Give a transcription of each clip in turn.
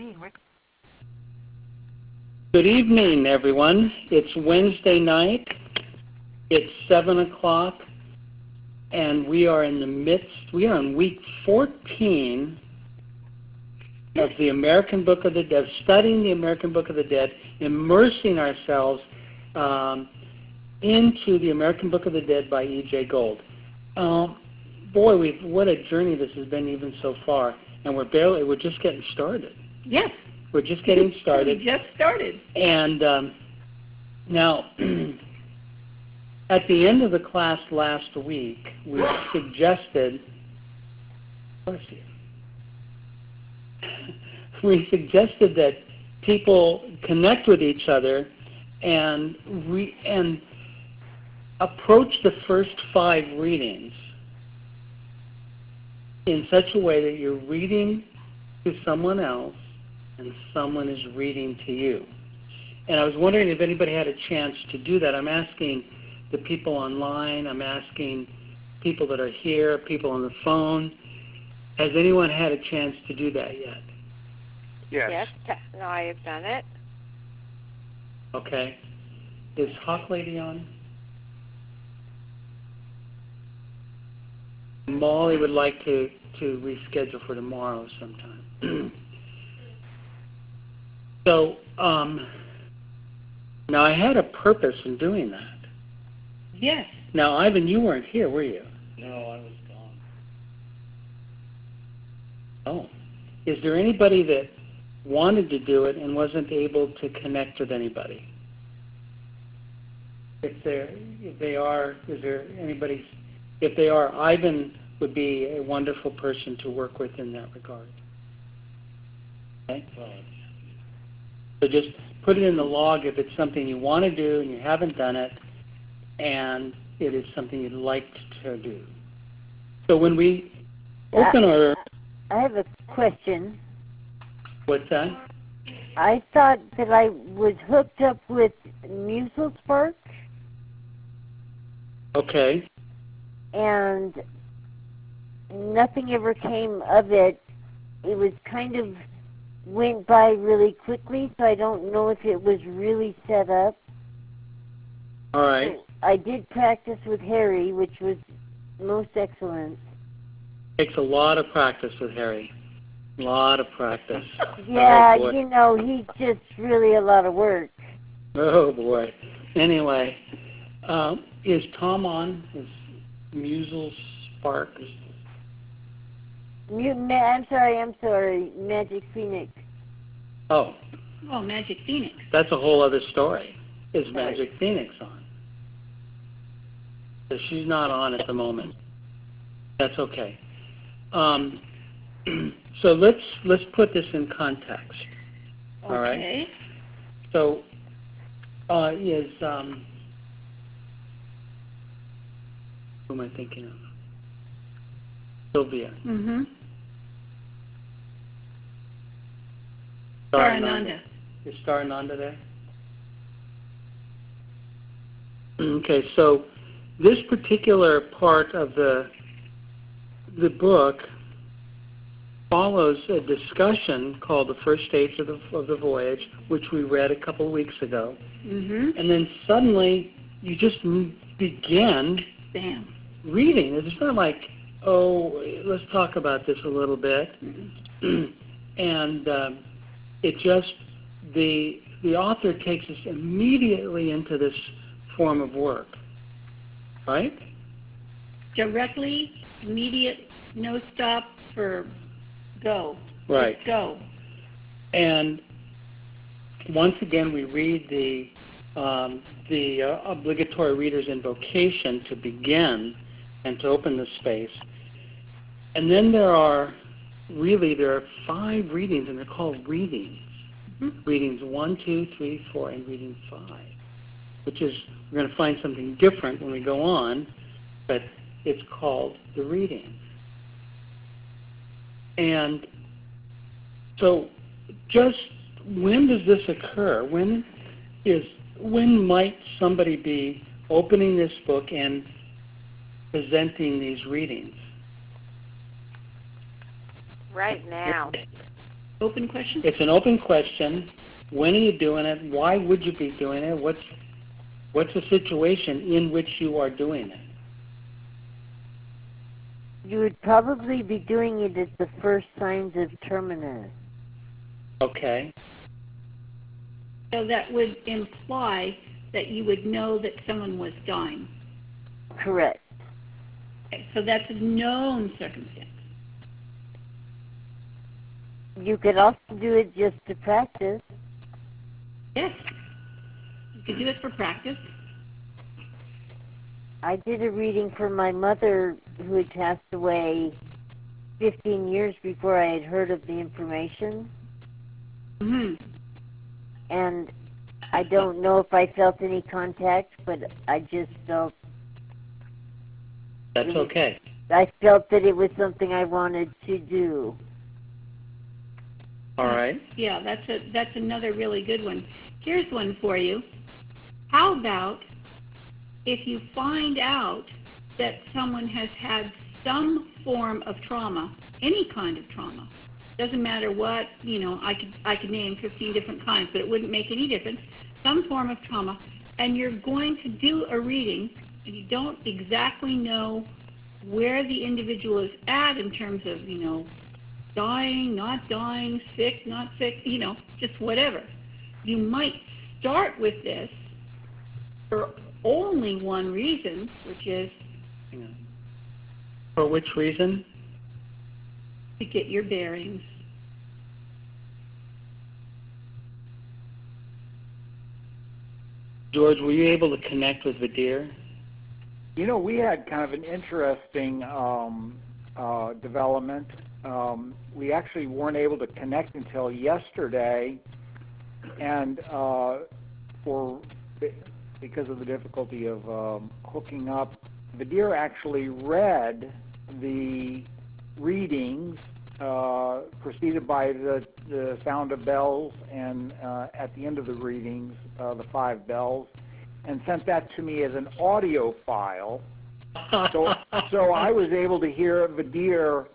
Good evening, everyone. It's Wednesday night. It's 7 o'clock, and we are in week 14 of the American Book of the Dead, studying the American Book of the Dead, immersing ourselves into the American Book of the Dead by E.J. Gold. Boy, what a journey this has been even so far, and we're just getting started. Yes. We're just getting started. We just started. And now, at the end of the class last week, we suggested, that people connect with each other and approach the first 5 readings in such a way that you're reading to someone else and someone is reading to you. And I was wondering if anybody had a chance to do that. I'm asking the people online, I'm asking people that are here, people on the phone. Has anyone had a chance to do that yet? Yes. No, I have done it. Okay. Is Hawk Lady on? Molly would like to reschedule for tomorrow sometime. So, now I had a purpose in doing that. Yes. Now, Ivan, you weren't here, were you? No, I was gone. Oh. Is there anybody that wanted to do it and wasn't able to connect with anybody? If they are, is there anybody? If they are, Ivan would be a wonderful person to work with in that regard. Okay? So just put it in the log if it's something you want to do and you haven't done it, and it is something you'd like to do. So when we open our... I have a question. What's that? I thought that I was hooked up with MuselSpark. Okay. And nothing ever came of it. It was kind of went by really quickly, so I don't know if it was really set up. All right. So I did practice with Harry, which was most excellent. Takes a lot of practice with Harry. A lot of practice. Yeah, oh, you know, he's just really a lot of work. Oh, boy. Anyway, is Tom on? Is MuselSpark? I'm sorry, Magic Phoenix. Oh. Oh, Magic Phoenix. That's a whole other story. Is Magic Phoenix on? So she's not on at the moment. That's okay. So let's put this in context. Okay. All right. So who am I thinking of? Sylvia. Mm-hmm. Starananda. Is Starananda there? Okay, so this particular part of the book follows a discussion called The First Stage of the Voyage, which we read a couple of weeks ago. Mm-hmm. And then suddenly you just begin reading. It's not like, let's talk about this a little bit. Mm-hmm. And it just, the author takes us immediately into this form of work, right? Directly, immediate, no stop for go. Right. Just go. And once again, we read the obligatory reader's invocation to begin and to open the space. And then there are 5 readings, and they're called readings. Mm-hmm. Readings 1, 2, 3, 4, and reading 5, which is, we're going to find something different when we go on, but it's called the reading. And so just when does this occur? When might somebody be opening this book and presenting these readings? Right now. Open question? It's an open question. When are you doing it? Why would you be doing it? What's the situation in which you are doing it? You would probably be doing it at the first signs of terminus. Okay. So that would imply that you would know that someone was dying. Correct. Okay, so that's a known circumstance. You could also do it just to practice. Yes. You could do it for practice. I did a reading for my mother who had passed away 15 years before I had heard of the information. Mm-hmm. And I don't know if I felt any contact, but I just felt... That's okay. I felt that it was something I wanted to do. All right. Yeah, that's another really good one. Here's one for you. How about if you find out that someone has had some form of trauma, any kind of trauma, doesn't matter what, I could name 15 different kinds, but it wouldn't make any difference, some form of trauma, and you're going to do a reading, and you don't exactly know where the individual is at in terms of, dying, not dying, sick, not sick, just whatever. You might start with this for only one reason, which is Hang on. For which reason? to get your bearings. George, were you able to connect with Vadir? We had kind of an interesting development. We actually weren't able to connect until yesterday, and because of the difficulty of hooking up, Vadir actually read the readings, preceded by the sound of bells, and at the end of the readings, the 5 bells, and sent that to me as an audio file. So I was able to hear Vadir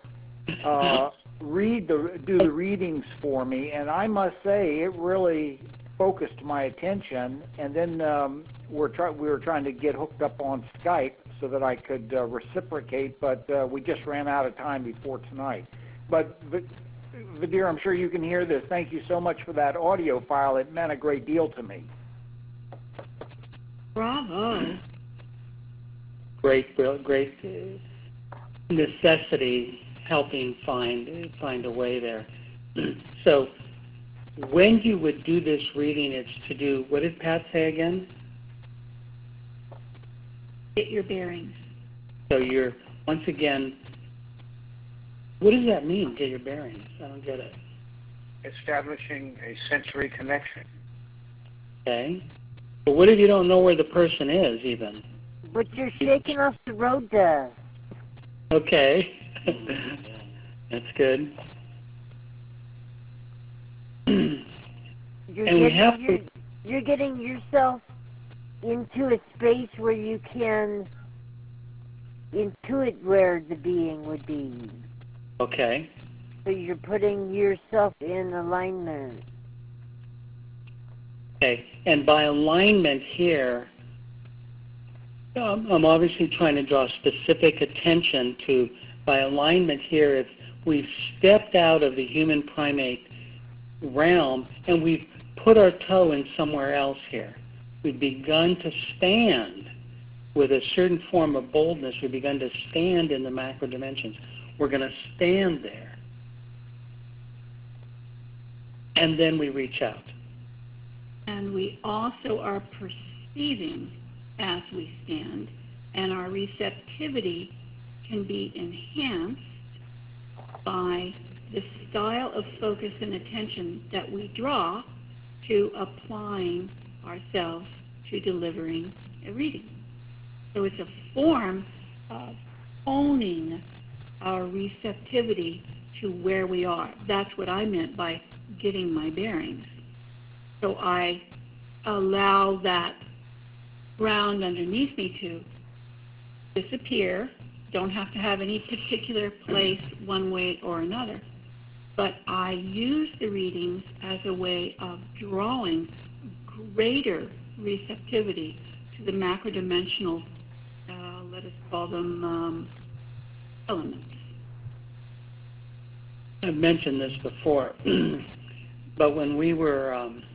do the readings for me, and I must say it really focused my attention. And then we were trying to get hooked up on Skype so that I could reciprocate, but we just ran out of time before tonight. But Vadir, I'm sure you can hear this. Thank you so much for that audio file. It meant a great deal to me. Bravo. Great necessity helping find a way there. So when you would do this reading, it's to do, what did Pat say again? Get your bearings. So you're, once again, what does that mean, get your bearings? I don't get it. Establishing a sensory connection. Okay. But what if you don't know where the person is, even? But you're shaking off the road dust. Okay. That's good. You're getting yourself into a space where you can intuit where the being would be. Okay. So you're putting yourself in alignment. Okay. And by alignment here, I'm obviously trying to draw specific attention to, by alignment here, if we've stepped out of the human primate realm and we've put our toe in somewhere else here. We've begun to stand with a certain form of boldness. We've begun to stand in the macro dimensions. We're going to stand there. And then we reach out. And we also are perceiving as we stand, and our receptivity can be enhanced by the style of focus and attention that we draw to applying ourselves to delivering a reading. So it's a form of owning our receptivity to where we are. That's what I meant by getting my bearings. So I allow that ground underneath me to disappear. Don't have to have any particular place one way or another. but I use the readings as a way of drawing greater receptivity to the macro-dimensional, let us call them elements. I've mentioned this before, but when we were,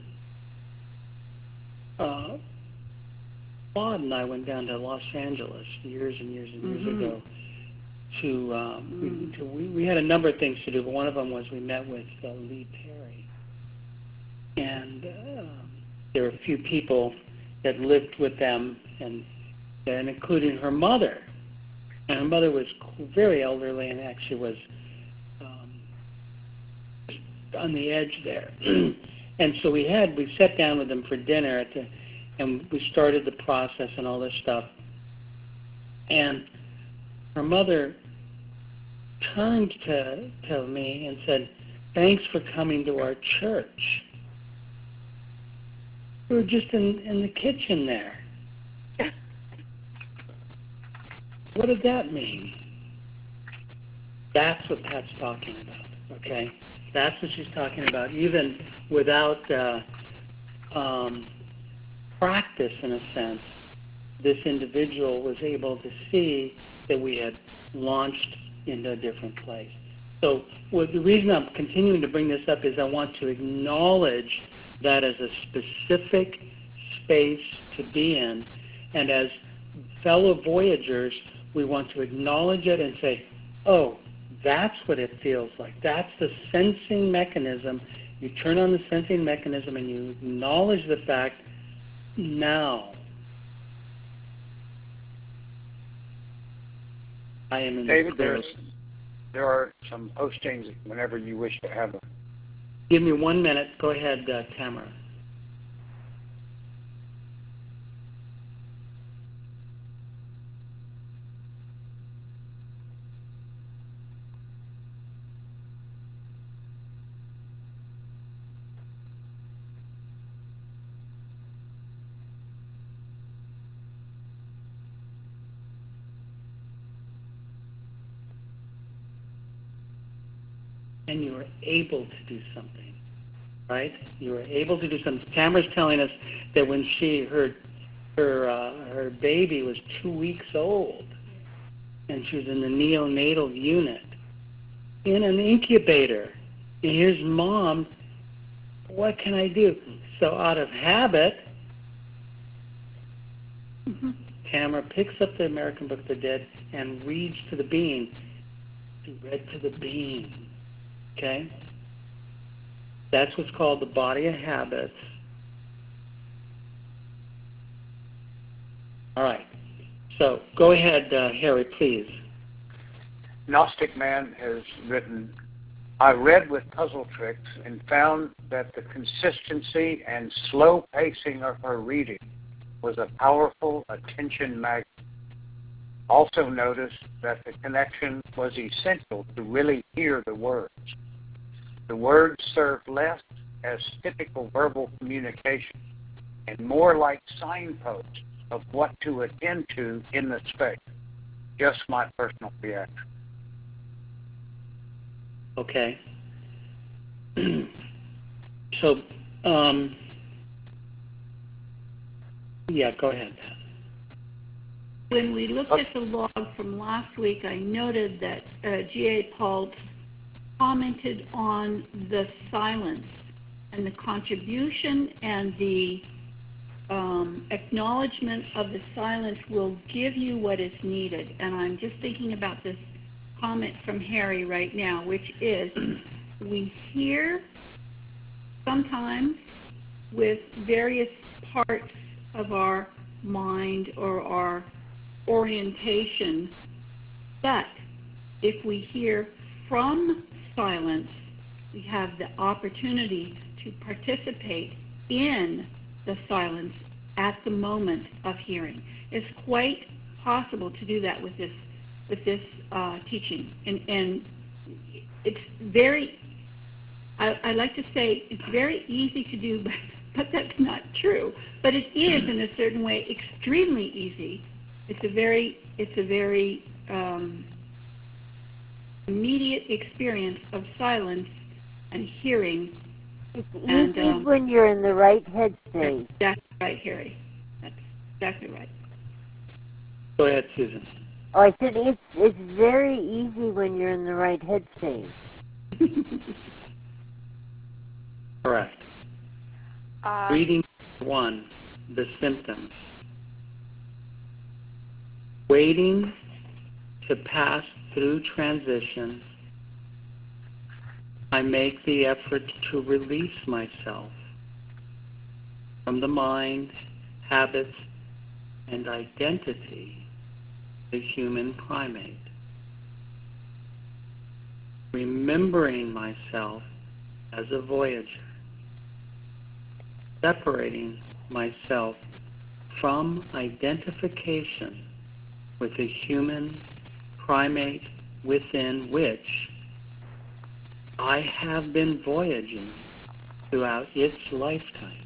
Claude and I went down to Los Angeles years and years and years ago we had a number of things to do, but one of them was we met with Lee Perry. And there were a few people that lived with them, and including her mother. And her mother was very elderly and actually was on the edge there. And so we sat down with them for dinner and we started the process and all this stuff. And her mother turned to me and said, "Thanks for coming to our church." We were just in the kitchen there. What did that mean? That's what Pat's talking about, okay? That's what she's talking about. Even without practice, in a sense, this individual was able to see that we had launched into a different place. So the reason I'm continuing to bring this up is I want to acknowledge that as a specific space to be in, and as fellow voyagers, we want to acknowledge it and say, oh, that's what it feels like. That's the sensing mechanism. You turn on the sensing mechanism and you acknowledge the fact, now I am in David, the there are some postings whenever you wish to have them. Give me 1 minute. Go ahead, Tamara. And you were able to do something, right? You were able to do something. Tamara's telling us that when her baby was 2 weeks old, and she was in the neonatal unit, in an incubator, and here's Mom, what can I do? So out of habit, Tamara picks up the American Book of the Dead and reads to the being. She read to the being. Okay? That's what's called the body of habits. All right. So go ahead, Harry, please. Gnostic Man has written, I read with puzzle tricks and found that the consistency and slow pacing of her reading was a powerful attention magnet. Also noticed that the connection was essential to really hear the words. The words served less as typical verbal communication and more like signposts of what to attend to in the space. Just my personal reaction. Okay. So, yeah, go ahead. When we looked at the log from last week, I noted that G.A. Paul commented on the silence and the contribution and the acknowledgement of the silence will give you what is needed. And I'm just thinking about this comment from Harry right now, which is we hear sometimes with various parts of our mind or our orientation, but if we hear from silence, we have the opportunity to participate in the silence at the moment of hearing. It's quite possible to do that with this teaching, and it's very. I like to say it's very easy to do, but that's not true. But it is, in a certain way, extremely easy. It's a very immediate experience of silence and hearing. It's And, easy when you're in the right headspace. That's right, Harry. That's exactly right. Go ahead, Susan. Oh, I said it's very easy when you're in the right headspace. Correct. Reading 1, the symptoms. Waiting to pass through transition, I make the effort to release myself from the mind, habits, and identity of the human primate. Remembering myself as a voyager, separating myself from identification with the human primate within which I have been voyaging throughout its lifetime.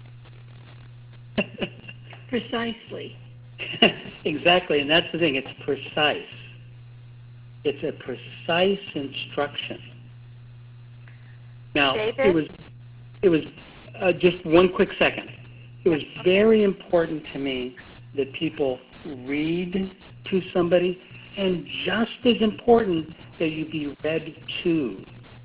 Precisely. Exactly, and that's the thing, it's precise. It's a precise instruction. Now, David? it was just one quick second. It was very important to me that people read to somebody, and just as important that you be read to.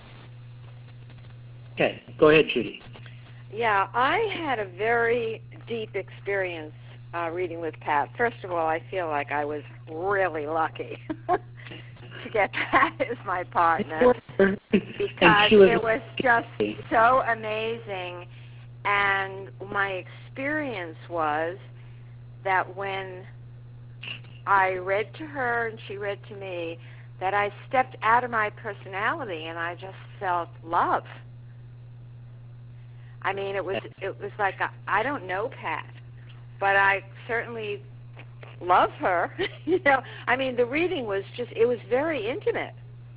Okay, go ahead, Judy. Yeah, I had a very deep experience reading with Pat. First of all, I feel like I was really lucky to get Pat as my partner because it was just so amazing. And my experience was that when I read to her and she read to me, that I stepped out of my personality and I just felt love. I mean, it was like I don't know Pat, but I certainly love her. You know, I mean, the reading was it was very intimate,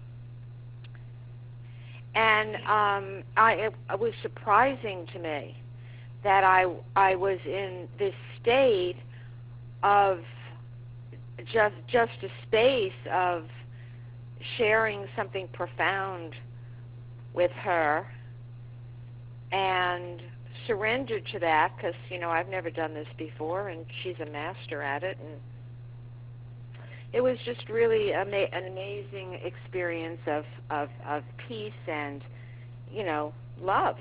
and it was surprising to me that I was in this state of just a space of sharing something profound with her. And surrendered to that because, you know, I've never done this before, and she's a master at it. And it was just really an amazing experience of peace and, you know, love.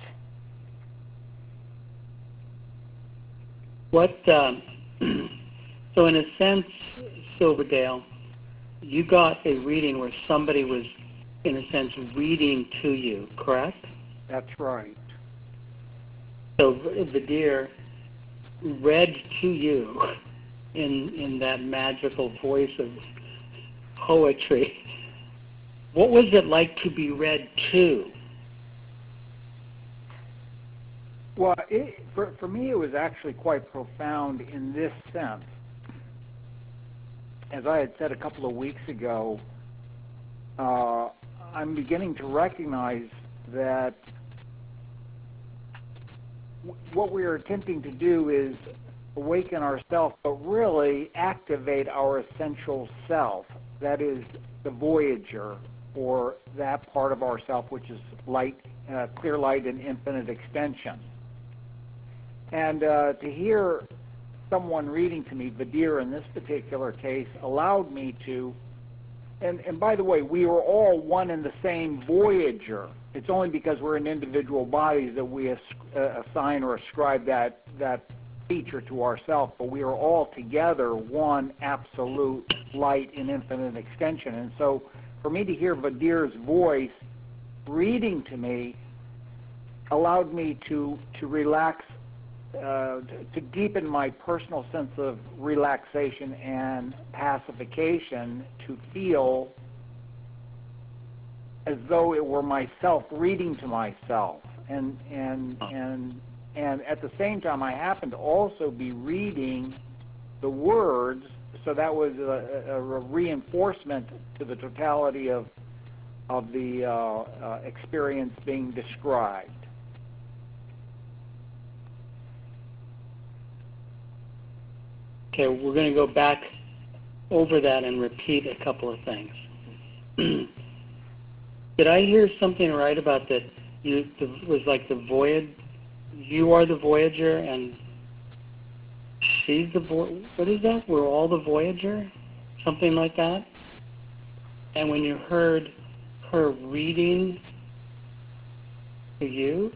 What? So in a sense, Silverdale, you got a reading where somebody was, in a sense, reading to you, correct? That's right. So Vidir read to you in that magical voice of poetry. What was it like to be read to? Well, for me, it was actually quite profound in this sense. As I had said a couple of weeks ago, I'm beginning to recognize that what we are attempting to do is awaken ourselves, but really activate our essential self. That is the Voyager, or that part of ourself which is light, clear light and infinite extension. And to hear someone reading to me, Vidir in this particular case, allowed me to, and by the way, we are all one and the same Voyager. It's only because we're in individual bodies that we assign or ascribe that feature to ourselves, but we are all together one absolute light and infinite extension. And so for me to hear Vidir's voice reading to me allowed me to relax, to deepen my personal sense of relaxation and pacification, to feel as though it were myself reading to myself, and at the same time I happened to also be reading the words, so that was a reinforcement to the totality of the experience being described. Okay, we're going to go back over that and repeat a couple of things. Did I hear something right about that was like the voyage. You are the Voyager, and she's the what is that? We're all the Voyager, something like that. And when you heard her reading to you,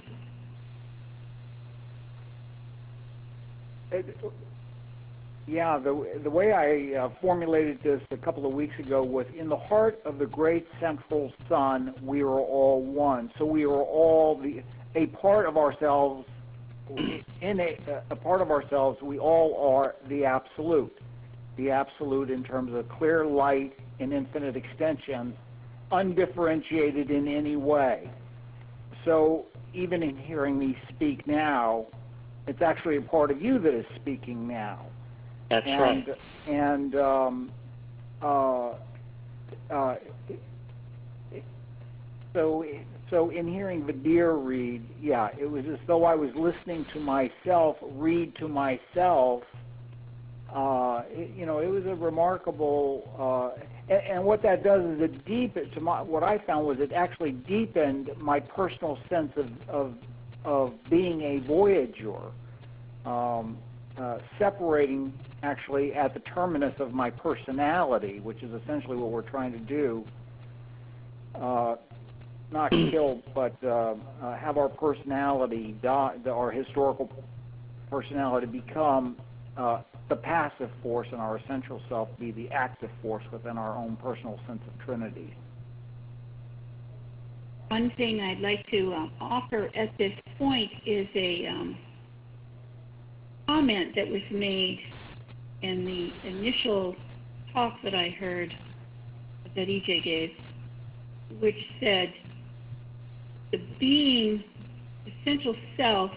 yeah, the way I formulated this a couple of weeks ago was, in the heart of the great central sun, we are all one. So we are all a part of ourselves. In a part of ourselves, we all are the absolute. The absolute in terms of clear light and infinite extension, undifferentiated in any way. So even in hearing me speak now, it's actually a part of you that is speaking now. That's right. And so in hearing Vidir read, yeah, it was as though I was listening to myself read to myself. It was a remarkable, and what that does is it deepened. What I found was it actually deepened my personal sense of being a Voyager. Separating actually at the terminus of my personality, which is essentially what we're trying to do, not kill, but have our personality, our historical personality, become the passive force, and our essential self be the active force within our own personal sense of Trinity. One thing I'd like to offer at this point is a comment that was made in the initial talk that I heard that EJ gave, which said the being, essential self,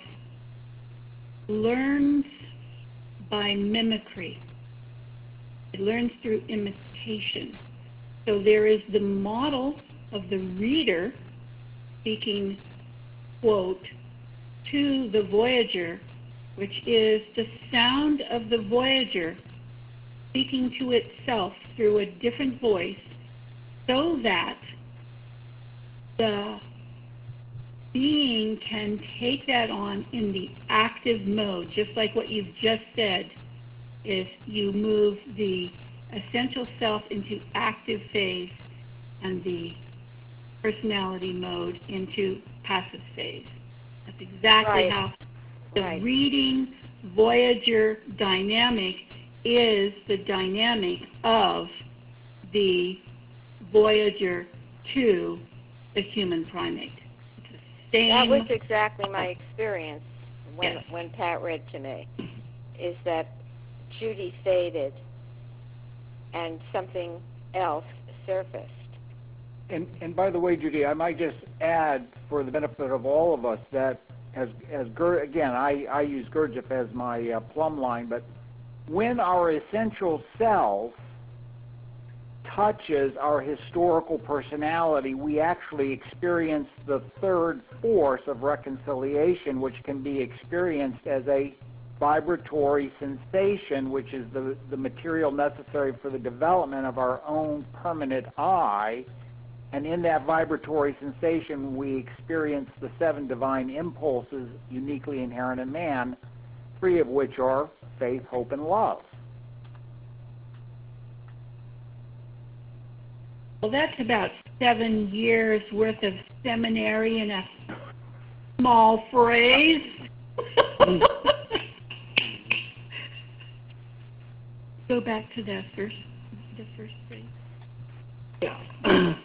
learns by mimicry. It learns through imitation. So there is the model of the reader speaking, quote, to the Voyager, which is the sound of the Voyager speaking to itself through a different voice, so that the being can take that on in the active mode, just like what you've just said, is you move the essential self into active phase and the personality mode into passive phase. That's exactly how the reading Voyager dynamic is the dynamic of the Voyager to the human primate. It's the same. That was exactly my experience Yes. when Pat read to me, is that Judy faded and something else surfaced. And by the way, Judy, I might just add, for the benefit of all of us, that again, I use Gurdjieff as my plumb line, but when our essential self touches our historical personality, we actually experience the third force of reconciliation, which can be experienced as a vibratory sensation, which is the material necessary for the development of our own permanent I. And in that vibratory sensation, we experience the 7 divine impulses uniquely inherent in man, 3 of which are faith, hope, and love. Well, that's about 7 years worth of seminary in a small phrase. Go back to the first phrase. Yeah.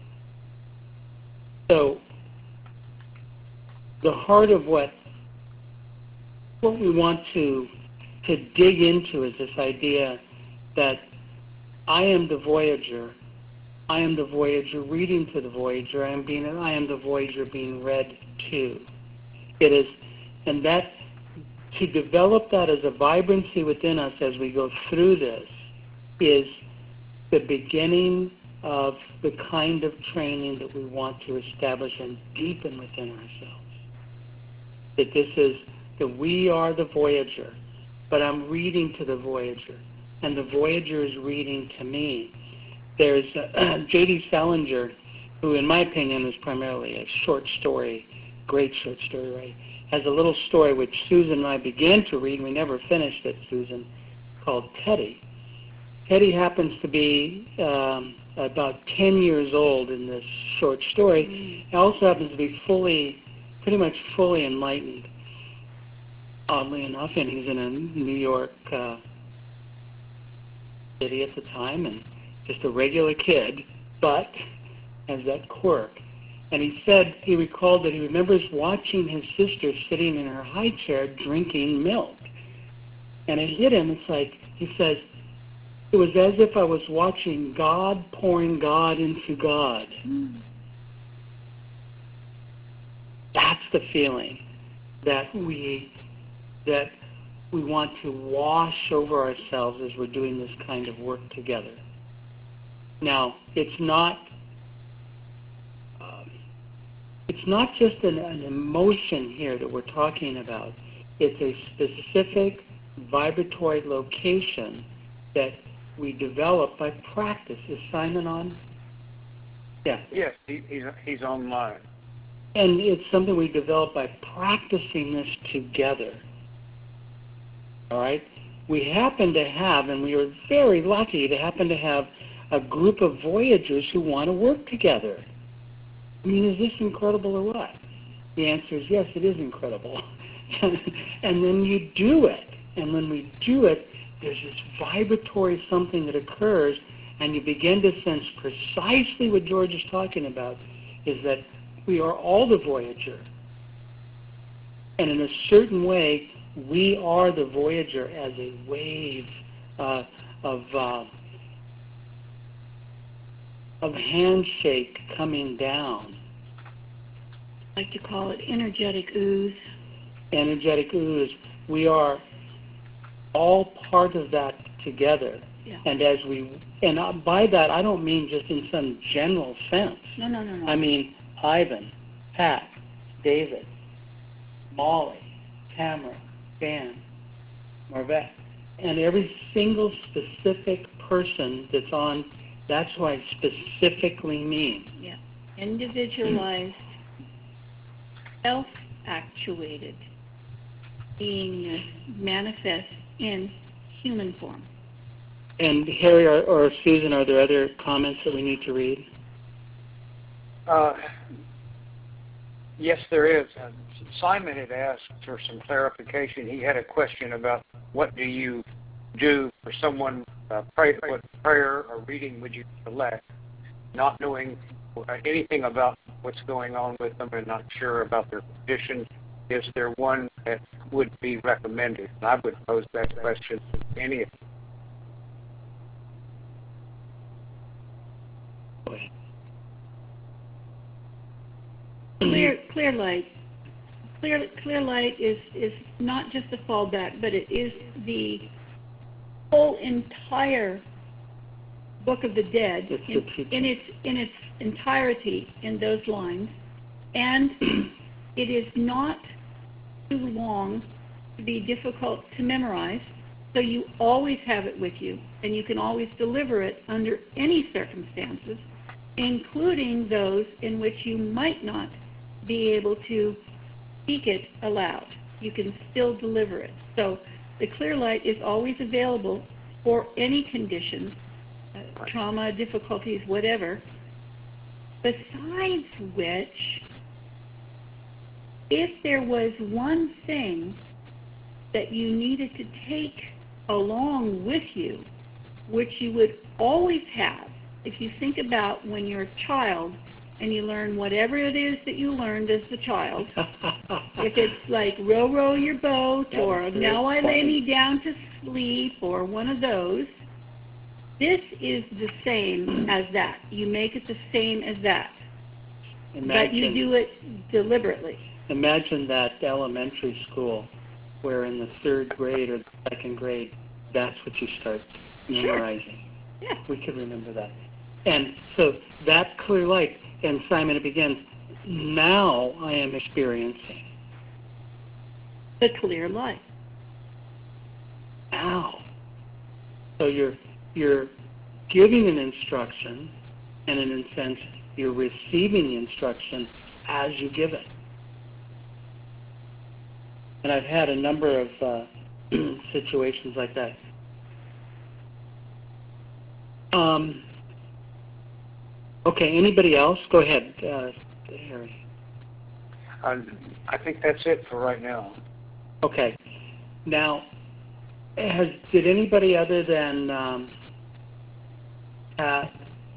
So the heart of what we want to dig into is this idea that I am the Voyager. I am the Voyager reading to the Voyager. I am the Voyager being read to. It is, and that, to develop that as a vibrancy within us as we go through this, is the beginning of the kind of training that we want to establish and deepen within ourselves. That this is, that we are the Voyager, but I'm reading to the Voyager, and the Voyager is reading to me. There's J.D. Salinger, who in my opinion is primarily a short story great short story writer, has a little story which Susan and I began to read. We never finished it, Susan, called Teddy. Teddy happens to be about 10 years old in this short story. He also happens to be pretty much fully enlightened, oddly enough, and he's in a New York city at the time, and just a regular kid, but has that quirk. And he recalled that he remembers watching his sister sitting in her high chair drinking milk. And it hit him. It's like, he says, it was as if I was watching God pouring God into God. That's the feeling that we want to wash over ourselves as we're doing this kind of work together. Now, it's not just an emotion here that we're talking about. It's a specific vibratory location that we develop by practice. Is Simon on? Yeah. Yes, he's online. And it's something we develop by practicing this together. All right? We happen to have, and we are very lucky to happen to have a group of Voyagers who want to work together. I mean, is this incredible or what? The answer is yes, it is incredible. And then you do it. And when we do it, there's this vibratory something that occurs, and you begin to sense precisely what George is talking about, is that we are all the Voyager. And in a certain way, we are the Voyager as a wave of handshake coming down. I like to call it energetic ooze. Energetic ooze. We are all part of that together. Yeah. And by that, I don't mean just in some general sense. No. I mean Ivan, Pat, David, Molly, Tamara, Dan, Marvette, and every single specific person that's on. That's what I specifically mean. Yeah. Individualized, self-actuated, being manifest in human form. And Harry or Susan, are there other comments that we need to read? Yes, there is. Simon had asked for some clarification. He had a question about what do you do for someone, what prayer or reading would you select, not knowing anything about what's going on with them and not sure about their condition. Is there one that would be recommended? And I would pose that question to any of you. Clear light. Clear light is not just a fallback, but it is the whole entire Book of the Dead in its entirety in those lines, and it is not too long to be difficult to memorize, so you always have it with you, and you can always deliver it under any circumstances, including those in which you might not be able to speak it aloud. You can still deliver it. So the clear light is always available for any conditions, trauma, difficulties, whatever. Besides which, if there was one thing that you needed to take along with you, which you would always have, if you think about when you're a child and you learn whatever it is that you learned as a child, if it's like row your boat or now I lay me down to sleep or one of those, this is the same as that. You make it the same as that. But you do it deliberately. Imagine that elementary school where in the 3rd grade or the 2nd grade, that's what you start memorizing. Sure. Yeah. We could remember that. And so that clear light, and Simon, it begins, now I am experiencing. The clear light. Now. So you're giving an instruction, and in a sense, you're receiving the instruction as you give it. And I've had a number of situations like that. Okay, anybody else? Go ahead, Harry. I think that's it for right now. Okay. Now, did anybody other than Pat?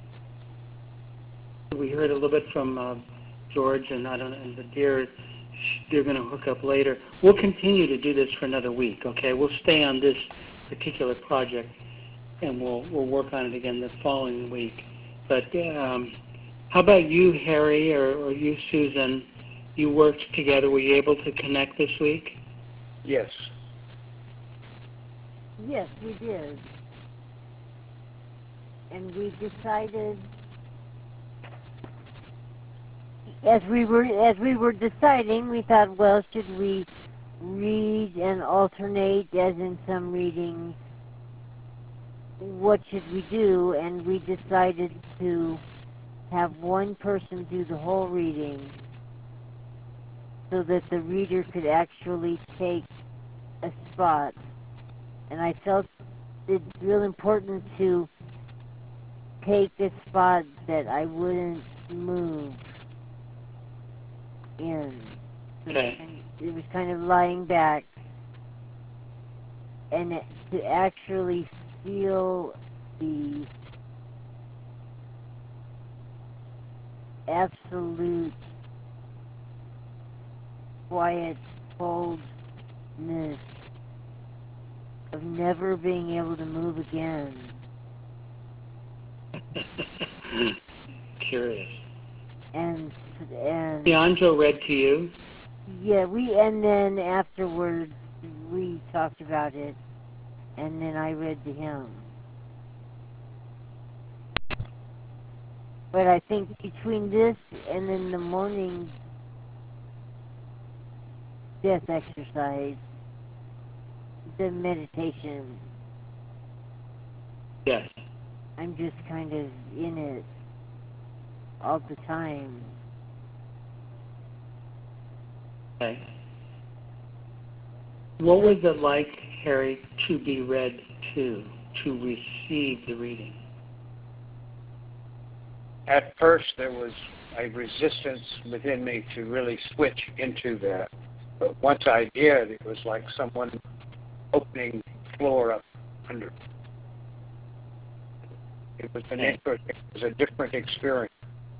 We heard a little bit from George, and and the deer. They're going to hook up later. We'll continue to do this for another week. Okay, we'll stay on this particular project, and we'll work on it again the following week. But how about you, Harry, or you, Susan? You worked together. Were you able to connect this week? Yes. Yes, we did. And we decided, as we were deciding, we thought, well, should we read and alternate, as in some readings? What should we do? And we decided to have one person do the whole reading, so that the reader could actually take a spot. And I felt it's real important to take a spot that I wouldn't move in. Okay. It was kind of lying back, and to actually feel the absolute quiet coldness of never being able to move again. Curious. And Leandro read to you? yeah, and then afterwards we talked about it, and then I read to him. But I think between this and then the morning death exercise, the meditation, Yes. I'm just kind of in it all the time. Okay. What was it like, Harry, to be read to receive the reading? At first, there was a resistance within me to really switch into that. But once I did, it was like someone opening the floor up under. It was a different experience.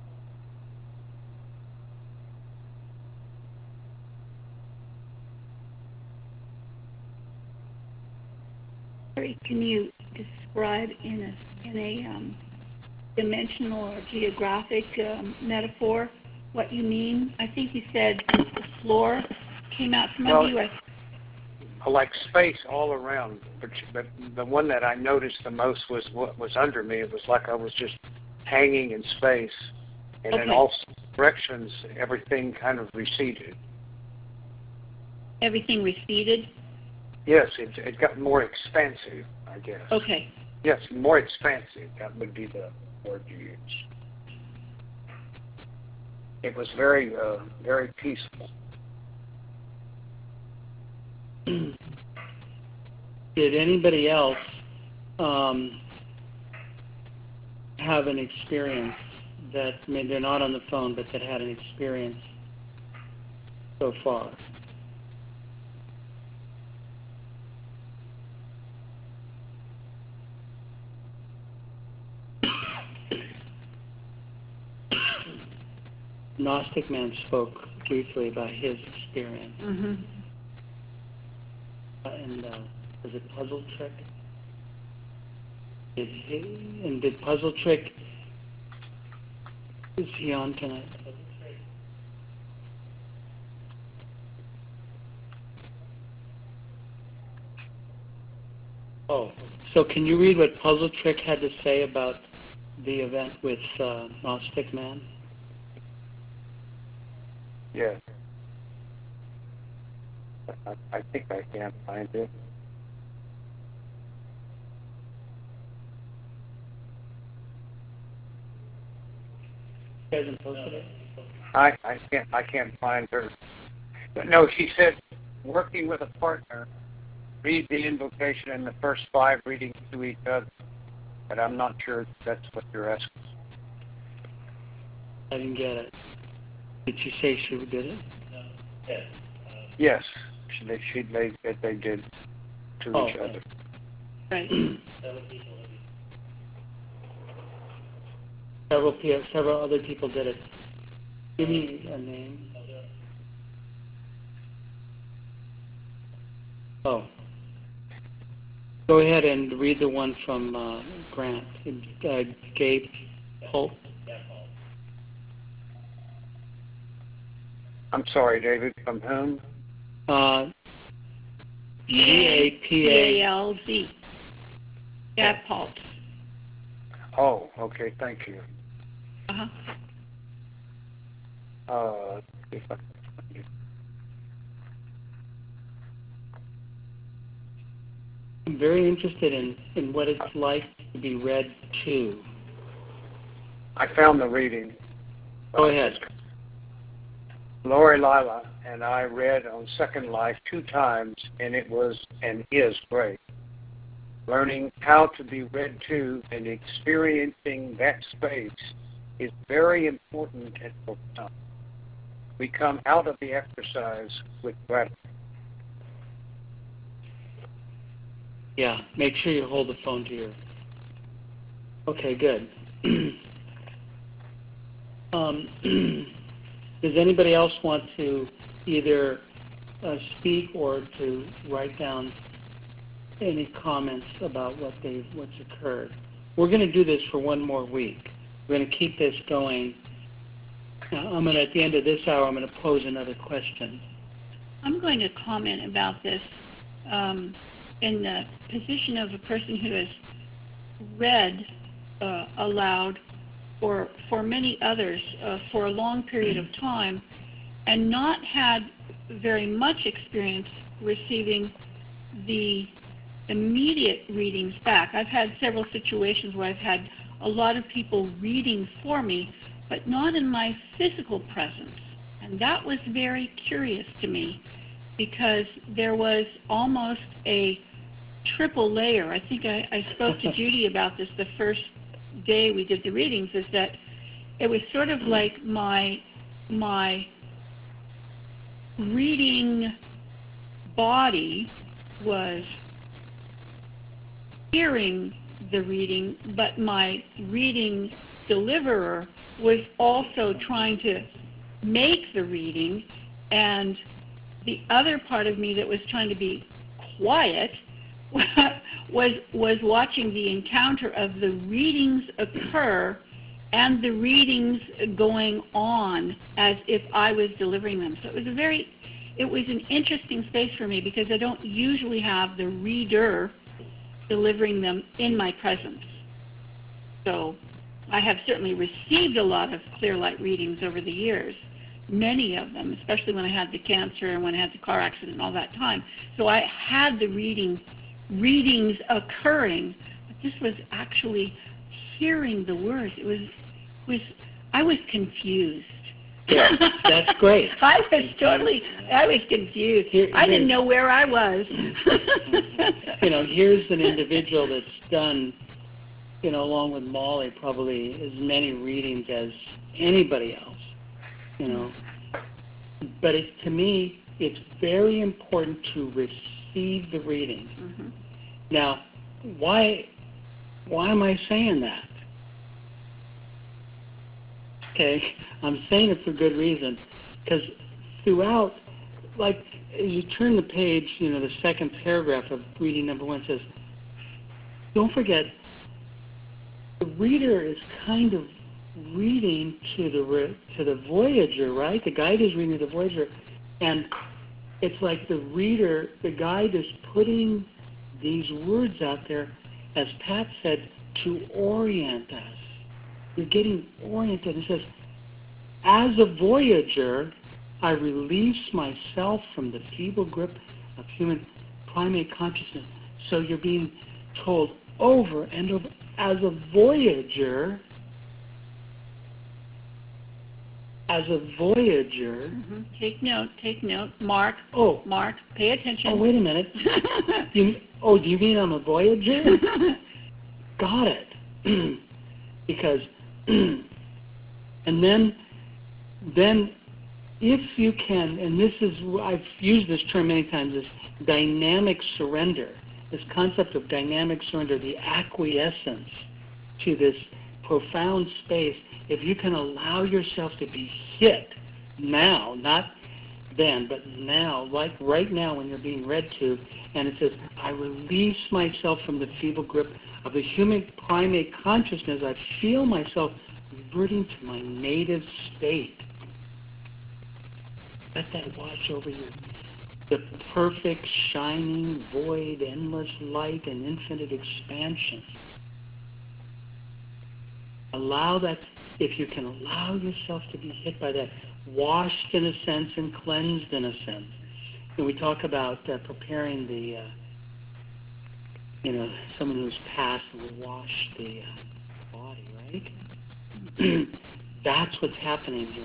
Harry, can you describe in a dimensional or geographic metaphor what you mean? I think you said the floor came out from under you. Like space all around, but the one that I noticed the most was what was under me. It was like I was just hanging in space, and in all directions, everything kind of receded. Everything receded? Yes, it got more expansive, I guess. Okay. Yes, more expansive. That would be the word you use. It was very, very peaceful. Did anybody else have an experience that, maybe they're not on the phone, but that had an experience so far? Gnostic Man spoke briefly about his experience. Mm-hmm. And was it Puzzle Trick? Did Puzzle Trick, is he on tonight? Oh, so can you read what Puzzle Trick had to say about the event with Gnostic Man? Yeah. I think I can find it. He hasn't posted it? I can't find her. But no, she said working with a partner, read the invocation and the first 5 readings to each other. But I'm not sure that's what you're asking. I didn't get it. Did she say she did it? Yes, they did to each okay. other. Right. Several other people did it. Give me a name. Oh. Go ahead and read the one from Grant. Gabe Holt. I'm sorry, David, from whom? G-A-P-A-L-Z. Gab Holt. Oh, okay, thank you. Uh-huh. If I can find it. I'm very interested in what it's like to be read to. I found the reading. Go ahead. Lori Lila and I read on Second Life 2 times, and it was and is great. Learning how to be read to and experiencing that space is very important at both times. We come out of the exercise with gratitude. Yeah, make sure you hold the phone to your... Okay, good. Does anybody else want to either speak or to write down any comments about what's occurred? We're going to do this for one more week. We're going to keep this going. At the end of this hour, I'm going to pose another question. I'm going to comment about this in the position of a person who has read aloud for many others for a long period of time and not had very much experience receiving the immediate readings back. I've had several situations where I've had a lot of people reading for me, but not in my physical presence. And that was very curious to me because there was almost a triple layer. I think I spoke to Judy about this the first day we did the readings, is that it was sort of like my reading body was hearing the reading, but my reading deliverer was also trying to make the reading, and the other part of me that was trying to be quiet was watching the encounter of the readings occur and the readings going on as if I was delivering them. So it was an interesting space for me because I don't usually have the reader delivering them in my presence. So I have certainly received a lot of clear light readings over the years, many of them, especially when I had the cancer and when I had the car accident and all that time. So I had the readings occurring, but this was actually hearing the words. I was confused. Yeah, that's great. I was confused. I didn't know where I was. Here's an individual that's done, along with Molly, probably as many readings as anybody else, But to me, it's very important to receive the reading. Mm-hmm. Now, why am I saying that? Okay, I'm saying it for good reason, because throughout, like, as you turn the page, the second paragraph of reading number 1 says, don't forget, the reader is kind of reading to the Voyager, right? The guide is reading to the Voyager, and it's like the guide is putting these words out there, as Pat said, to orient us. You're getting oriented. It says, as a Voyager, I release myself from the feeble grip of human primate consciousness. So you're being told over and over, as a Voyager, as a Voyager... Take note. Mark, pay attention. Oh, wait a minute. Do you mean I'm a Voyager? Got it. Because, and then if you can, and this is, I've used this term many times, this dynamic surrender, this concept of dynamic surrender, the acquiescence to this profound space, if you can allow yourself to be hit now, not then, but now, like right now when you're being read to, and it says, I release myself from the feeble grip of the human primate consciousness, I feel myself reverting to my native state. Let that wash over you. The perfect, shining, void, endless light and infinite expansion. Allow that, if you can allow yourself to be hit by that, washed in a sense and cleansed in a sense. And we talk about preparing the, someone who's passed will wash the body, right? That's what's happening here.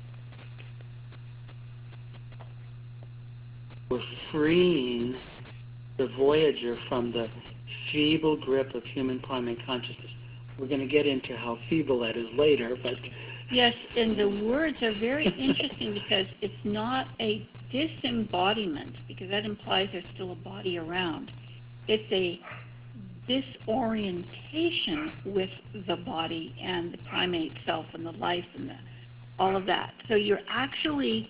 We're freeing the Voyager from the feeble grip of human primate consciousness. We're going to get into how feeble that is later, but... Yes, and the words are very interesting because it's not a disembodiment, because that implies there's still a body around. It's a disorientation with the body and the primate self and the life and all of that. So you're actually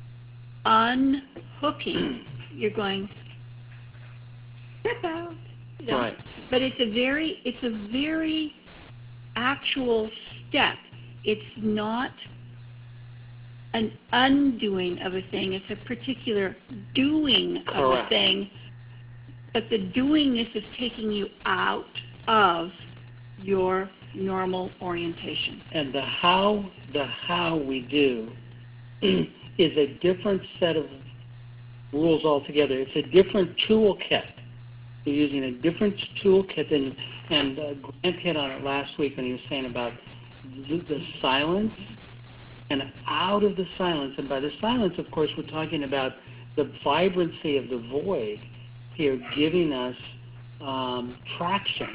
unhooking. You're going, step out. Right. But it's a very actual step. It's not an undoing of a thing. It's a particular doing of a thing. But the doingness is taking you out of your normal orientation. And the how we do is a different set of rules altogether. It's a different toolkit. You're using a different toolkit, and Grant hit on it last week when he was saying about the silence, and out of the silence, and by the silence, of course, we're talking about the vibrancy of the void here giving us traction.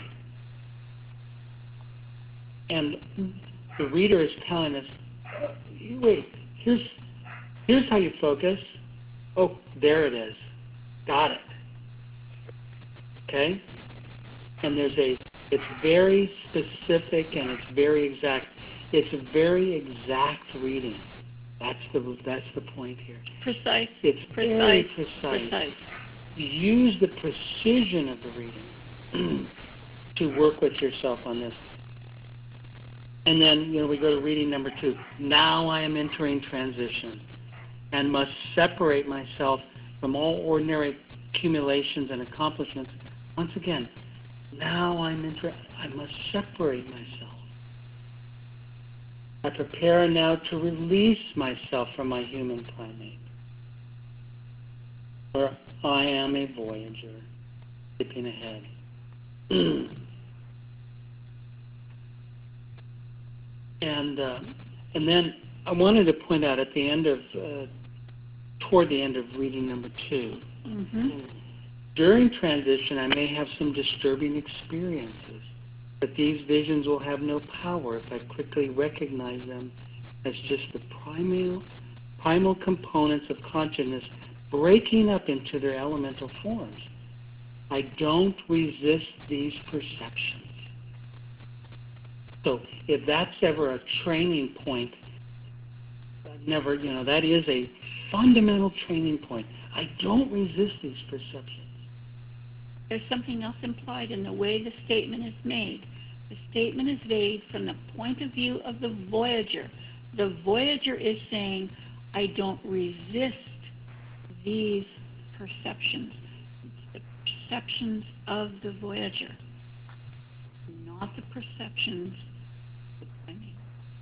And the reader is telling us, wait, here's how you focus. Oh, there it is. Got it. Okay? And it's very specific and it's very exact. It's a very exact reading. That's the point here. Precise. It's precise, very precise. Use the precision of the reading to work with yourself on this. And then, we go to reading number 2. Now I am entering transition and must separate myself from all ordinary accumulations and accomplishments. Once again, now I must separate myself. I prepare now to release myself from my human primate. For I am a voyager, skipping ahead. And then I wanted to point out at the end of, toward the end of reading number 2, during transition I may have some disturbing experiences, but these visions will have no power if I quickly recognize them as just the primal components of consciousness breaking up into their elemental forms. I don't resist these perceptions. So if that's ever a training point, that is a fundamental training point. I don't resist these perceptions. There's something else implied in the way the statement is made. The statement is made from the point of view of the Voyager. The Voyager is saying, I don't resist these perceptions. It's the perceptions of the Voyager, not the perceptions of the primate.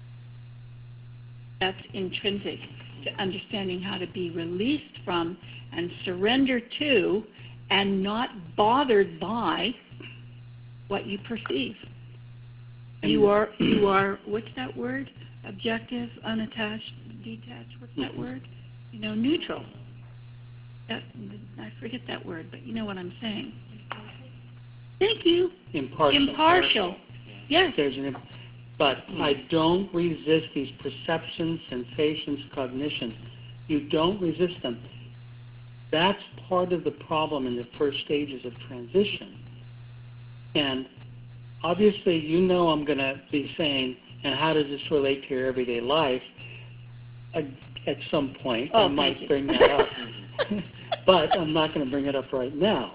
That's intrinsic to understanding how to be released from and surrender to and not bothered by what you perceive. You are, what's that word? Objective, unattached, detached, what's that word? Neutral. I forget that word, but you know what I'm saying. Thank you. Impartial. Yes. But I don't resist these perceptions, sensations, cognitions. You don't resist them. That's part of the problem in the first stages of transition. And obviously, I'm going to be saying, and how does this relate to your everyday life? At some point, I might bring that up. But I'm not going to bring it up right now.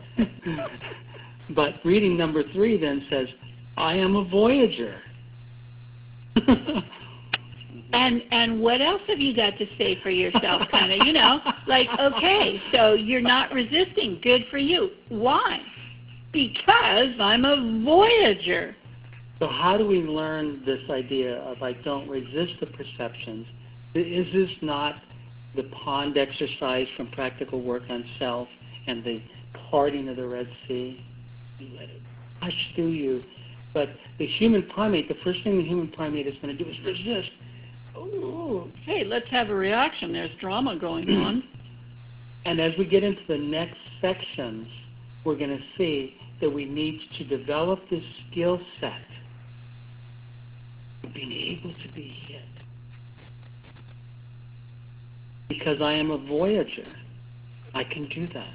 But reading number 3 then says, I am a voyager. And what else have you got to say for yourself, kind of, like, okay, so you're not resisting. Good for you. Why? Because I'm a voyager. So how do we learn this idea of I don't resist the perceptions? Is this not the pond exercise from Practical Work on Self and the parting of the Red Sea? You let it rush through you. But the human primate, the first thing the human primate is going to do is resist. Ooh. Hey, let's have a reaction. There's drama going on. And as we get into the next sections, we're going to see that we need to develop this skill set of being able to be hit. Because I am a voyager. I can do that.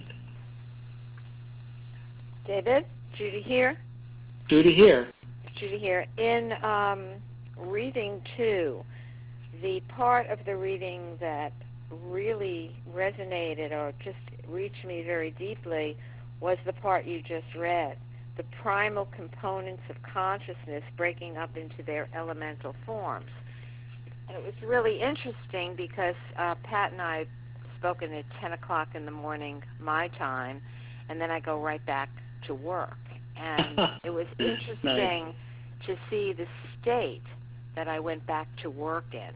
David, Judy here. Judy here. Judy here. In reading 2, the part of the reading that really resonated or just reached me very deeply was the part you just read, the primal components of consciousness breaking up into their elemental forms. And it was really interesting because Pat and I spoken at 10 o'clock in the morning my time, and then I go right back to work. And it was interesting to see the state that I went back to work in.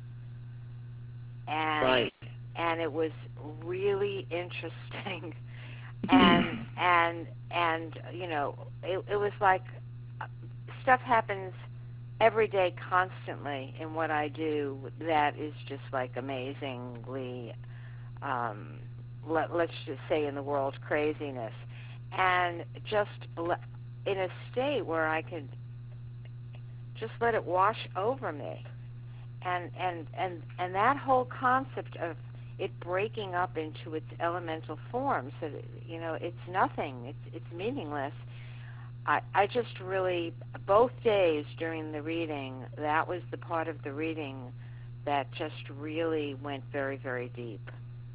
And it was really interesting. and it was like stuff happens every day constantly in what I do that is just like amazingly, let's just say in the world, craziness. And just in a state where I could just let it wash over me. And that whole concept of it breaking up into its elemental forms, so that, it's nothing, it's meaningless. I just really, both days during the reading, that was the part of the reading that just really went very, very deep.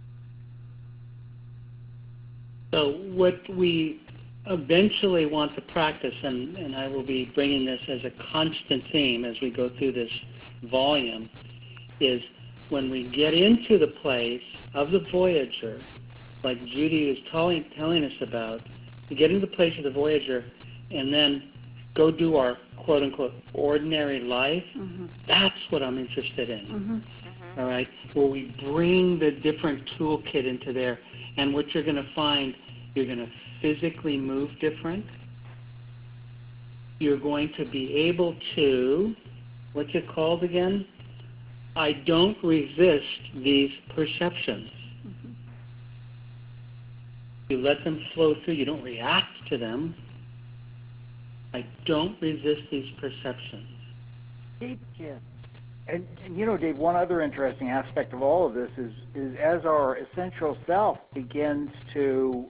So what we eventually want to practice, and I will be bringing this as a constant theme as we go through this volume, is when we get into the place of the voyager, like Judy is telling us about, we get into the place of the voyager and then go do our quote-unquote ordinary life. That's what I'm interested in. All right? Where we bring the different toolkit into there, and what you're going to find, you're going to physically move different. You're going to be able to, what's it called again? I don't resist these perceptions. You let them flow through. You don't react to them. I don't resist these perceptions. Dave, Dave, one other interesting aspect of all of this is as our essential self begins to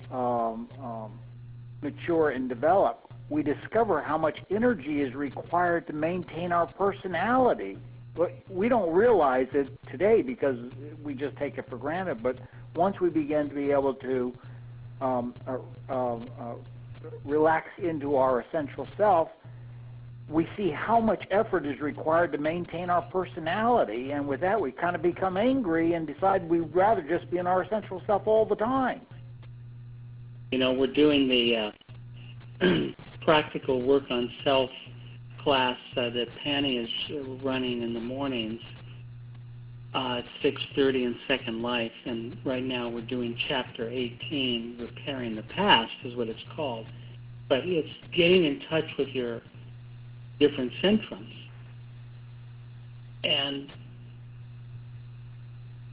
mature and develop, we discover how much energy is required to maintain our personality. But we don't realize it today because we just take it for granted. But once we begin to be able to relax into our essential self, we see how much effort is required to maintain our personality, and with that we kind of become angry and decide we'd rather just be in our essential self all the time. We're doing the Practical Work on Self class that Penny is running in the mornings at 6:30 in Second Life, and right now we're doing Chapter 18, Repairing the Past is what it's called. But it's getting in touch with your different centrums. And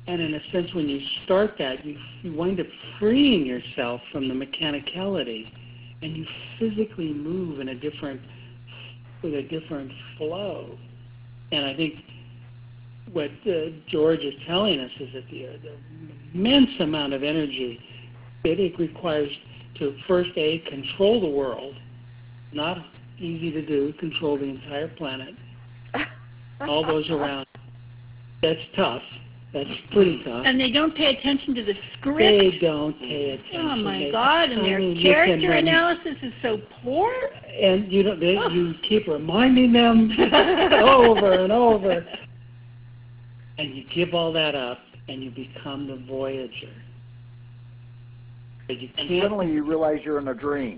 And in a sense, when you start that, you wind up freeing yourself from the mechanicality, and you physically move in with a different flow. And I think what George is telling us is that the immense amount of energy that it requires to first, A, control the world, not easy to do, control the entire planet, all those around. That's tough. That's pretty tough. And they don't pay attention to the script. They don't pay attention. Oh my God! And their you character analysis is so poor. And you keep reminding them over and over, and you give all that up, and you become the Voyager. But you And can't. suddenly you realize you're in a dream.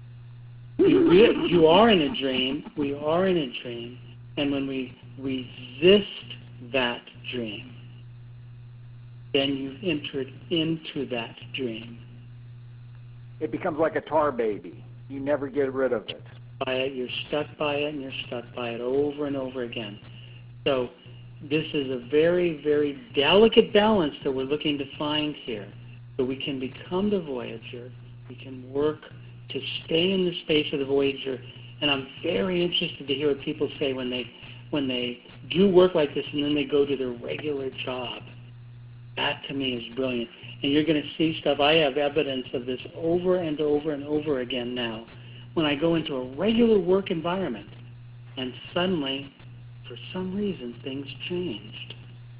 You are in a dream. We are in a dream, and when we resist that dream, then you enter into that dream. It becomes like a tar baby. You never get rid of it. By it, you're stuck by it, and you're stuck by it over and over again. So this is a very, very delicate balance that we're looking to find here. So we can become the Voyager. We can work to stay in the space of the Voyager. And I'm very interested to hear what people say when they do work like this and then they go to their regular job. That to me is brilliant. And you're going to see stuff. I have evidence of this over and over and over again now. When I go into a regular work environment and suddenly, for some reason, things changed.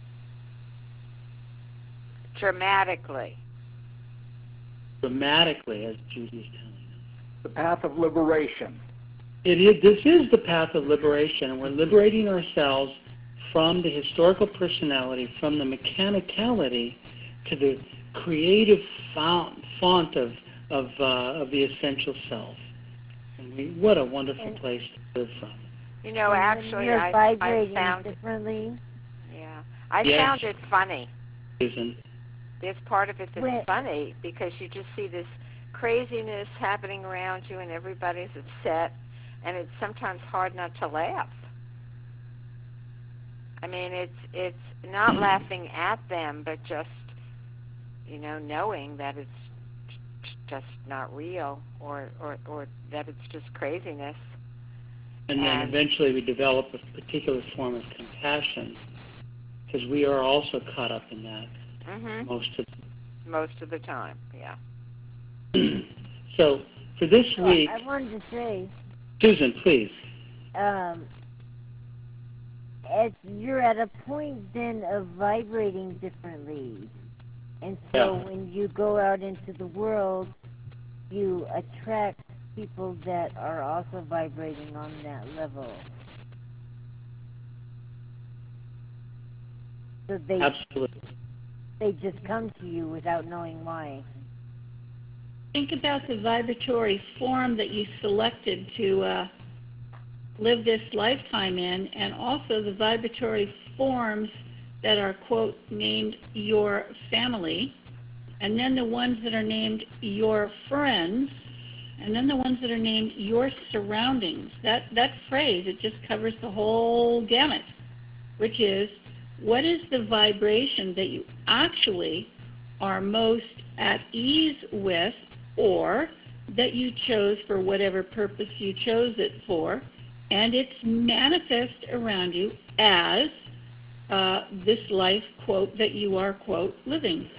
Dramatically. Dramatically, as Judy is telling us. The path of liberation. This is the path of liberation, and we're liberating ourselves from the historical personality, from the mechanicality, to the creative font of the essential self. And what a wonderful place to live from. You know, actually, you're I vibrating found differently. Yeah, I Yes. found it funny. Isn't? There's part of it that's When- funny because you just see this craziness happening around you, and everybody's upset, and it's sometimes hard not to laugh. I mean, it's not laughing at them, but just knowing that it's just not real, or that it's just craziness. And then eventually we develop a particular form of compassion, because we are also caught up in that Most of the time, yeah. So for this week, I wanted to say, Susan, please. You're at a point then of vibrating differently. And so when you go out into the world, you attract people that are also vibrating on that level. So Absolutely. they just come to you without knowing why. Think about the vibratory form that you selected to live this lifetime in, and also the vibratory forms that are, quote, named your family, and then the ones that are named your friends, and then the ones that are named your surroundings. That phrase, it just covers the whole gamut, which is, what is the vibration that you actually are most at ease with, or that you chose for whatever purpose you chose it for, and it's manifest around you as this life, quote, that you are, quote, living.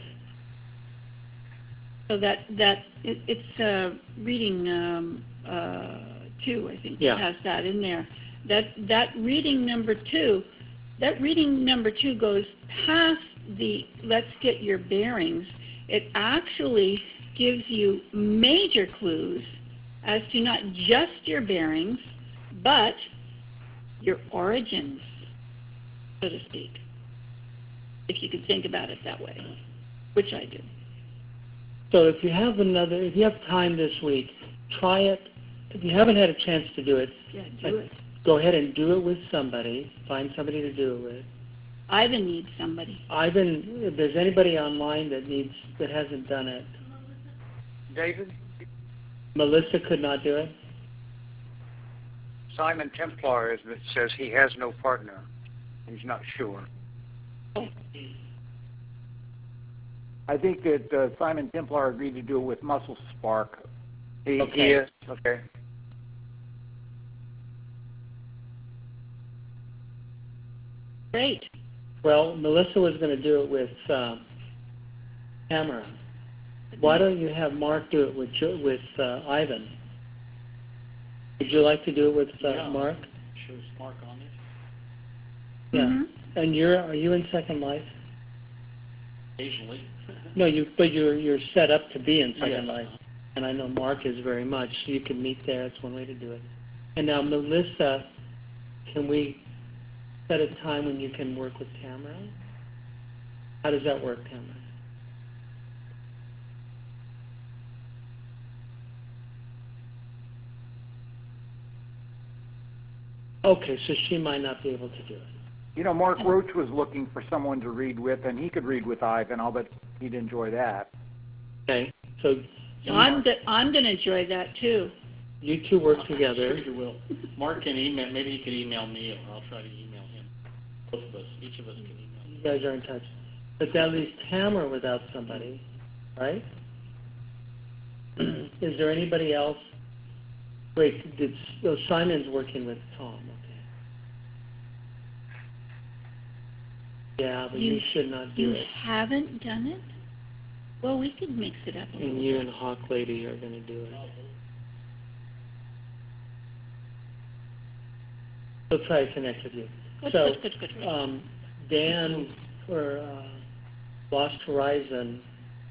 So it's reading 2, I think, has that in there. That reading number 2 goes past the let's get your bearings. It actually gives you major clues as to not just your bearings, but your origins, so to speak, if you could think about it that way, which I do. So if you have time this week, try it. If you haven't had a chance to do it, do it. Go ahead and do it with somebody. Find somebody to do it with. Ivan needs somebody. Ivan, if there's anybody online that hasn't done it. David? Melissa could not do it? Simon Templar says he has no partner. He's not sure. I think that Simon Templar agreed to do it with Muscle Spark. He Okay. is. Okay. Great. Well, Melissa was going to do it with Tamara. Why don't you have Mark do it with Ivan? Would you like to do it with Mark? Shows Mark on it. Yeah. Mhm. And are you in Second Life? Occasionally. No, but you're set up to be in Second Yeah. Life, and I know Mark is very much. So you can meet there. That's one way to do it. And now, Melissa, can we set a time when you can work with Tamara? How does that work, Tamara? Okay, so she might not be able to do it. You know, Mark Roach was looking for someone to read with, and he could read with Ivan. I'll bet he'd enjoy that. Okay, so I'm going to enjoy that too. you two work Sure together. you will. Mark can email. Maybe you can email me, or I'll try to email him. Both of us. Each of us can email. You guys are in touch. But that leaves Tamara without somebody, right? Is there anybody else? Wait, Simon's working with Tom, okay. Yeah, but you should not do You it. haven't done it? Well, we could mix it up a little And you and Hawk Lady are going to do it. We'll try to connect with you. Good, So, good. Dan for Lost Horizon.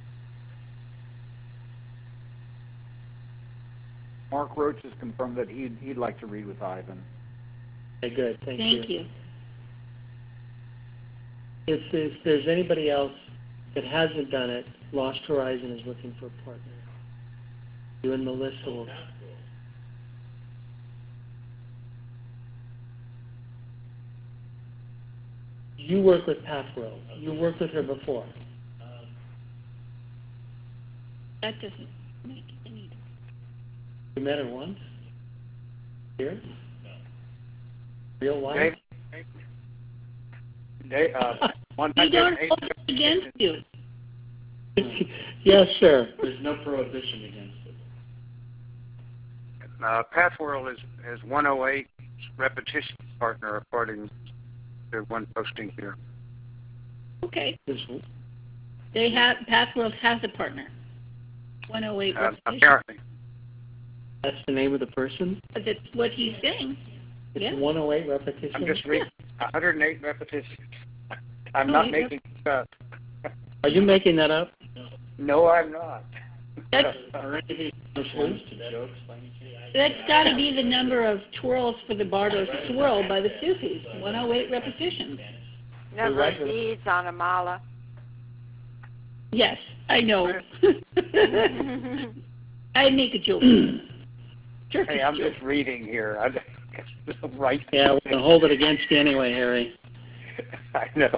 Mark Roach has confirmed that he'd like to read with Ivan. Okay, good. Thank you. If there's anybody else that hasn't done it, Lost Horizon is looking for a partner. You and Melissa will. You work with Pathworld. You worked with her before. That doesn't make any difference. You met her once? Here? Real life? Dave, We don't hold it against you. Yes, sir. There's no prohibition against it. Pathworld is 108 repetition partner according to one posting here. Okay. This- Pathworld has a partner. 108 repetition. Apparently. That's the name of the person? That's what he's saying. It's Yeah. 108 repetitions? I'm just reading 108 repetitions. I'm Oh, not you making stuff. Are you making that up? No, I'm not. That's Are any of those ones to jokes by any chance? That's got to be the number of twirls for the Bardo swirl by the Sufis. 108 repetitions. Number right. of beads on a mala. Yes, I know. I make a joke. Turkish Hey, I'm joke. just reading here. Right. Yeah, we're going to hold it against you anyway, Harry. I know.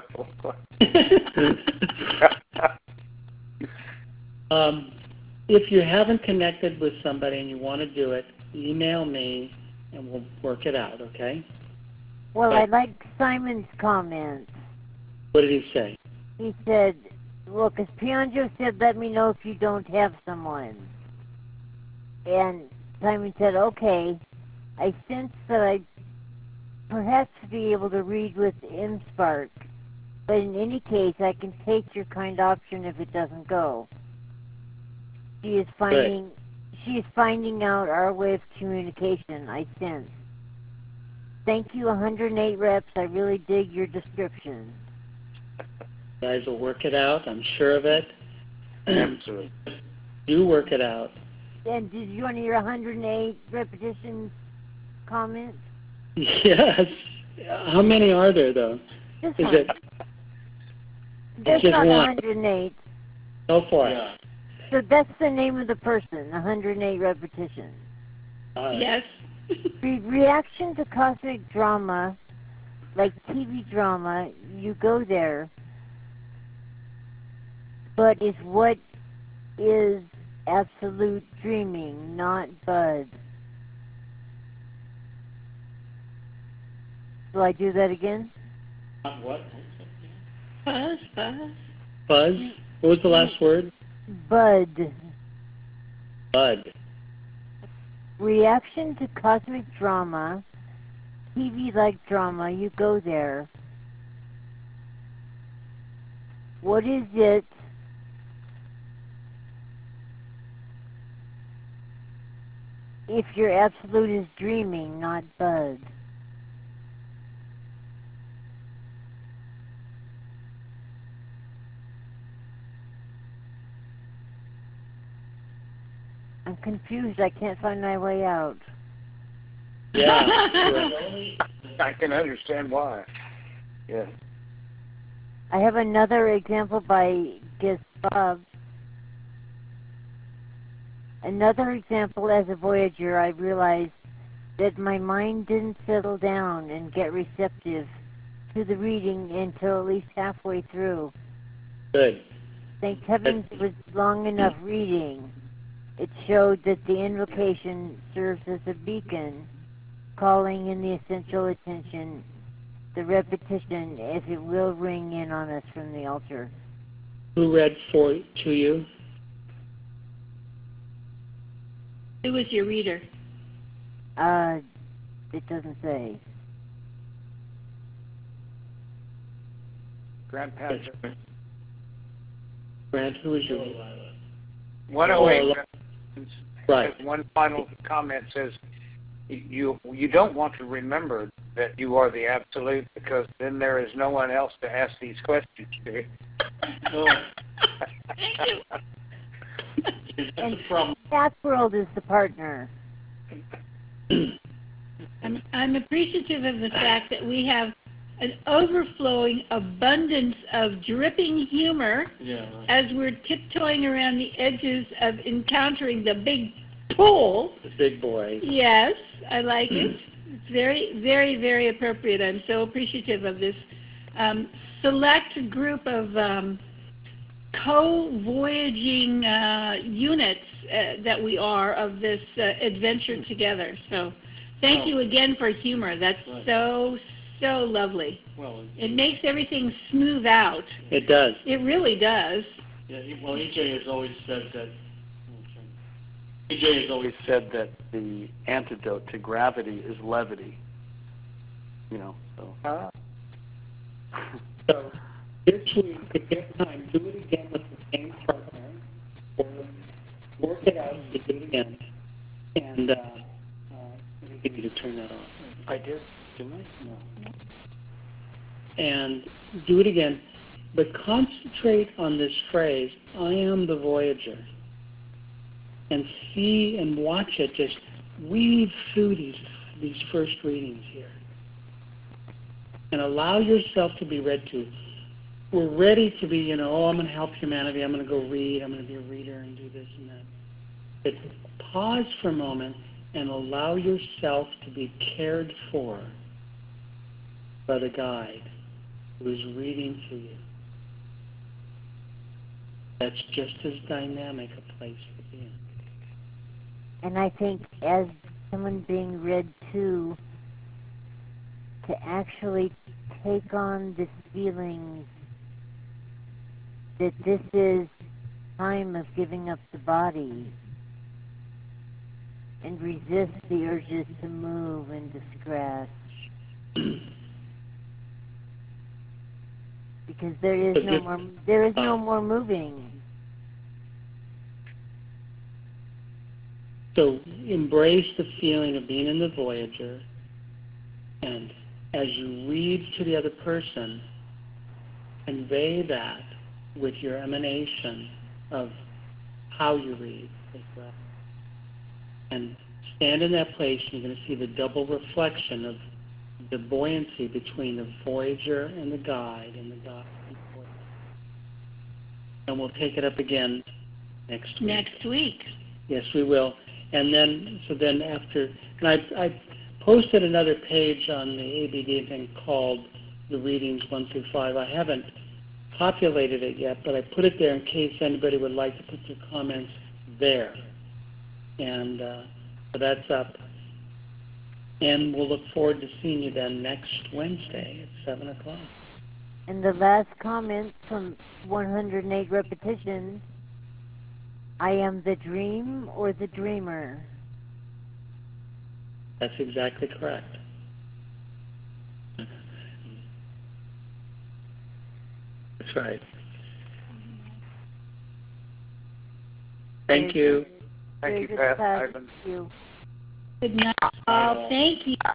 If you haven't connected with somebody and you want to do it, email me and we'll work it out, okay? Well, I like Simon's comments. What did he say? He said, well, because Pianjo said, let me know if you don't have someone. And Simon said, okay. I sense that I perhaps be able to read with MSpark. But in any case, I can take your kind option if it doesn't go. She is finding out our way of communication, I sense. Thank you, 108 reps. I really dig your description. You guys will work it out, I'm sure of it. Absolutely. Do work it out. And did you want to hear 108 repetitions comments? Yes. How many are there, though? Just Is one. it? Just just on one? 108. Go for it. Yeah. So that's the name of the person, 108 repetitions. All right. Yes. Reaction to cosmic drama, like TV drama, you go there, but is what is absolute dreaming, not buzz. Will I do that again? What? Buzz. Buzz? What was the last word? Bud. Bud. Reaction to cosmic drama, TV-like drama, you go there. What is it if your absolute is dreaming, not Bud? I'm confused. I can't find my way out. Yeah. I can understand why. Yeah. I have another example by Guest Bob. Another example, as a Voyager, I realized that my mind didn't settle down and get receptive to the reading until at least halfway through. Good. Thank heavens it was long enough reading. It showed that the invocation serves as a beacon, calling in the essential attention, the repetition, as it will ring in on us from the altar. Who read to you? Who was your reader? It doesn't say. Grandpa. Grant, who was your reader? 108. Right. One final comment says, you don't want to remember that you are the absolute, because then there is no one else to ask these questions to. Thank you. And Pathworld is the partner. I'm appreciative of the fact that we have an overflowing abundance of dripping humor as we're tiptoeing around the edges of encountering the big pool. The big boy. Yes, I like it. It's very, very, very appropriate. I'm so appreciative of this select group of co-voyaging units that we are of this adventure together. So thank you again for humor. That's so lovely. Well, It makes everything smooth out. It does. It really does. yeah. Well, EJ has always said that. EJ has always said that the antidote to gravity is levity. You know, so. So this week, if you have time, do it again with the same partner, or work it out to do it again. And let me get you to turn that off. I did, didn't I? No. And do it again, but concentrate on this phrase, I am the Voyager. And see and watch it just weave through these first readings here. And allow yourself to be read to. We're ready to be, I'm going to help humanity, I'm going to go read, I'm going to be a reader and do this and that. But pause for a moment and allow yourself to be cared for by the guide who is reading to you. That's just as dynamic a place to be in. And I think as someone being read to actually take on this feeling that this is time of giving up the body and resist the urges to move and to scratch. Because there is no more moving. So embrace the feeling of being in the Voyager, and as you read to the other person, convey that with your emanation of how you read as well. And stand in that place, and you're going to see the double reflection of the buoyancy between the Voyager and the guide, and the guide and the Voyager. And we'll take it up again next week. Next week. Yes, we will. And then after, and I posted another page on the ABD thing called the readings 1 through 5. I haven't populated it yet, but I put it there in case anybody would like to put their comments there. And so that's up. And we'll look forward to seeing you then next Wednesday at 7 o'clock. And the last comment from 108 repetitions, I am the dream or the dreamer. That's exactly correct. That's right. Thank you. Thank you, Very good Pat. class. Ivan. Thank you. Good night, all. Thank you.